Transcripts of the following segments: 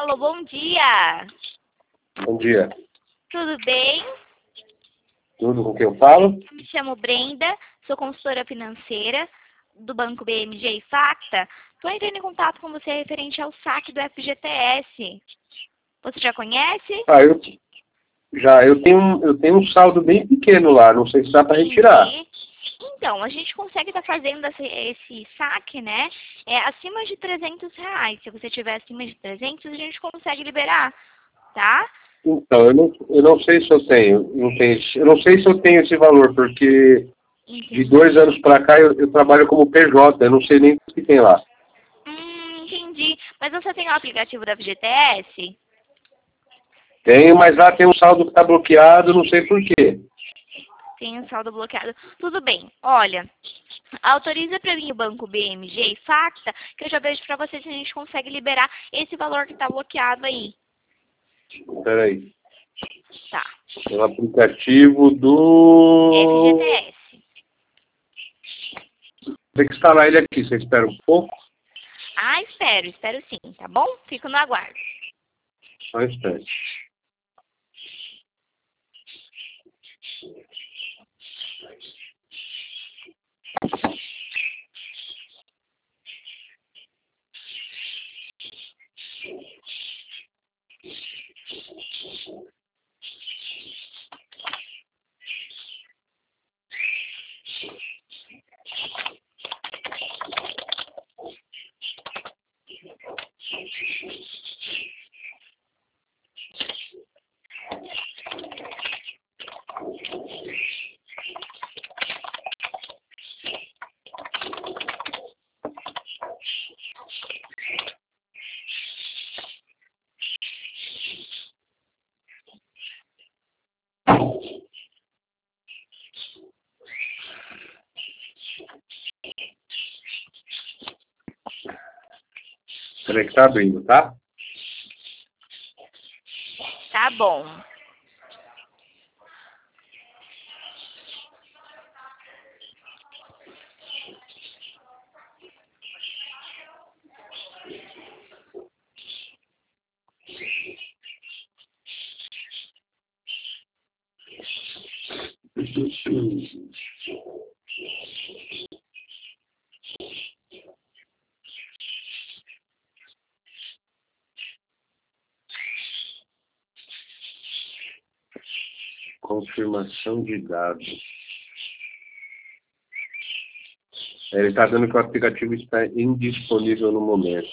Alô, bom dia. Bom dia. Tudo bem? Tudo com quem eu falo? Eu me chamo Brenda, sou consultora financeira do Banco BMG e Facta. Estou entrando em contato com você referente ao saque do FGTS. Você já conhece? Eu tenho um saldo bem pequeno lá, não sei se dá para retirar. Entendi. Então, a gente consegue estar fazendo esse saque, né? Acima de R$ 300. Se você tiver acima de 300, a gente consegue liberar, tá? Então, eu não sei se eu tenho, eu não sei se eu tenho esse valor, porque Entendi. de 2 anos para cá eu trabalho como PJ, eu não sei nem o que tem lá. Entendi. Mas você tem o aplicativo da FGTS? Tenho, mas lá tem um saldo que está bloqueado, não sei por quê. Tem um saldo bloqueado. Tudo bem. Olha, autoriza para mim o banco BMG e Facta, que eu já vejo para você se a gente consegue liberar esse valor que está bloqueado aí. Espera aí. Tá. É o aplicativo do... FGTS. Tem que instalar ele aqui, você espera um pouco? Ah, espero sim, tá bom? Fico no aguardo. Só um instante. Espera aí que tá abrindo, tá? Tá bom. Confirmação de dados. Ele está dando que o aplicativo está indisponível no momento.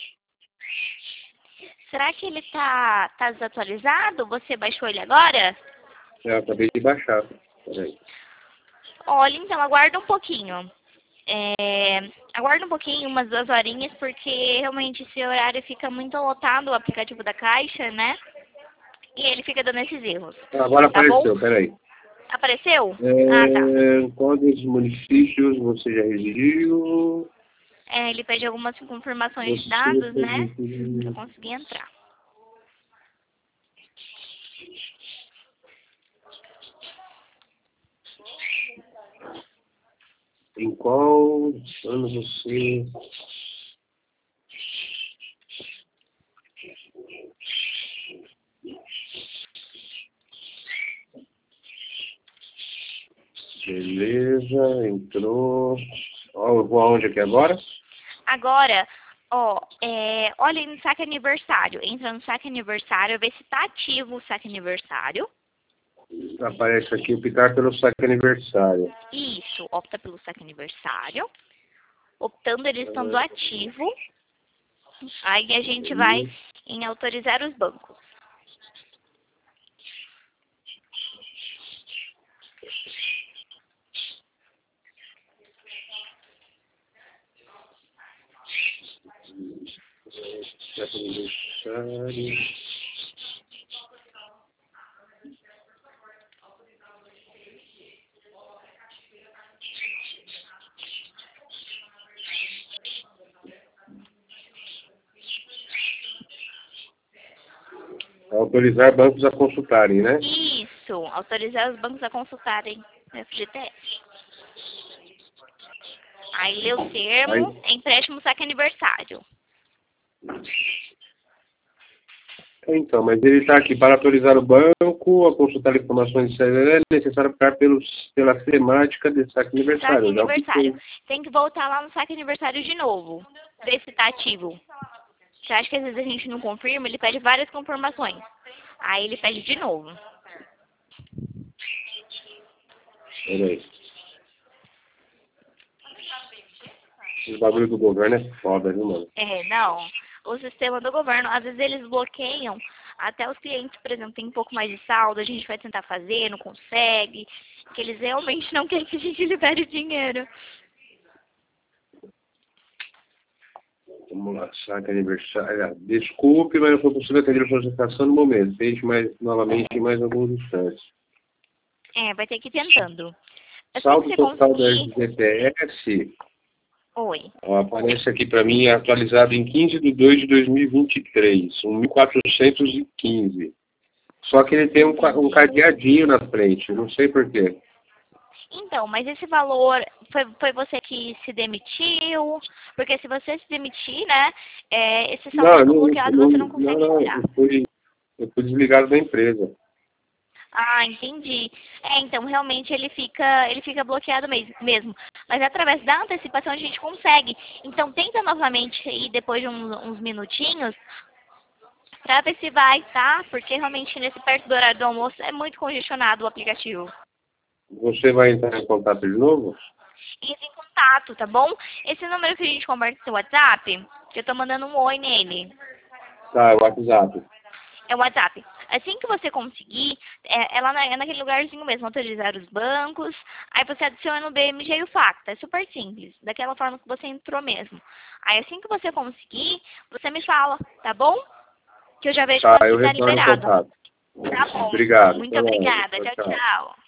Será que ele tá desatualizado? Você baixou ele agora? Eu acabei de baixar. Peraí. Olha, então, aguarda um pouquinho. Aguarda um pouquinho, umas 2 horinhas, porque realmente esse horário fica muito lotado, o aplicativo da Caixa, né? E ele fica dando esses erros. Agora Tá apareceu, bom? peraí. Apareceu? Ah, tá. Qual dos municípios você já residiu? Ele pede algumas confirmações de dados, né? Pra eu conseguir entrar. Em qual ano você... Beleza, entrou. Ó, eu vou aonde aqui agora? Agora, ó, olha aí no saque aniversário. Entra no saque aniversário, vê se tá ativo o saque aniversário. Aparece aqui optar pelo saque aniversário. Isso, opta pelo saque aniversário. Optando ele estando ativo, aí a gente vai em autorizar os bancos. Saque aniversário. Autorizar bancos a consultarem, né? Isso, autorizar os bancos a consultarem o FGTS. Aí lê o termo, empréstimo saque aniversário. Então, mas ele está aqui para atualizar o banco, a consultar informações é necessário optar pela temática de saque Saque aniversário. Eu já aniversário. optei. Tem que voltar lá no saque aniversário de novo. Ver se tá ativo. Você acha que às vezes a gente não confirma? Ele pede várias confirmações. Aí ele pede de novo. Peraí. Esse bagulho do governo é foda, viu, mano? Não. O sistema do governo, às vezes eles bloqueiam até os clientes, por exemplo, tem um pouco mais de saldo, a gente vai tentar fazer, não consegue, que eles realmente não querem que a gente libere o dinheiro. Vamos lá, saque aniversário. Ah, desculpe, mas não foi possível atender a solicitação no momento. Tente novamente em mais alguns instantes. Vai ter que ir tentando. Assim que Saldo você total da conseguir... FGTS, Oi. ó, aparece aqui para mim, atualizado em 15/2/2023, 1.415. Só que ele tem um cadeadinho na frente, não sei porquê. Então, mas esse valor foi você que se demitiu? Porque se você se demitir, né, esse saldo fica bloqueado e você não consegue tirar. Eu fui desligado da empresa. Ah, entendi. Então realmente ele fica bloqueado mesmo. Mas através da antecipação a gente consegue. Então tenta novamente aí depois de uns minutinhos pra ver se vai, tá? Porque realmente nesse perto do horário do almoço é muito congestionado o aplicativo. Você vai entrar em contato de novo? Entre em contato, tá bom? Esse número que a gente conversa no WhatsApp, que eu tô mandando um oi nele. Tá, é o WhatsApp. É o WhatsApp. Assim que você conseguir, é naquele lugarzinho mesmo, autorizar os bancos, aí você adiciona o BMG e o Facta. É super simples, daquela forma que você entrou mesmo. Aí assim que você conseguir, você me fala, tá bom? Que eu já vejo Tá, quando eu que tá retorno o liberado. contato. Tá bom. Obrigado. Muito Até logo. obrigada. Tchau, Tchau, tchau. tchau.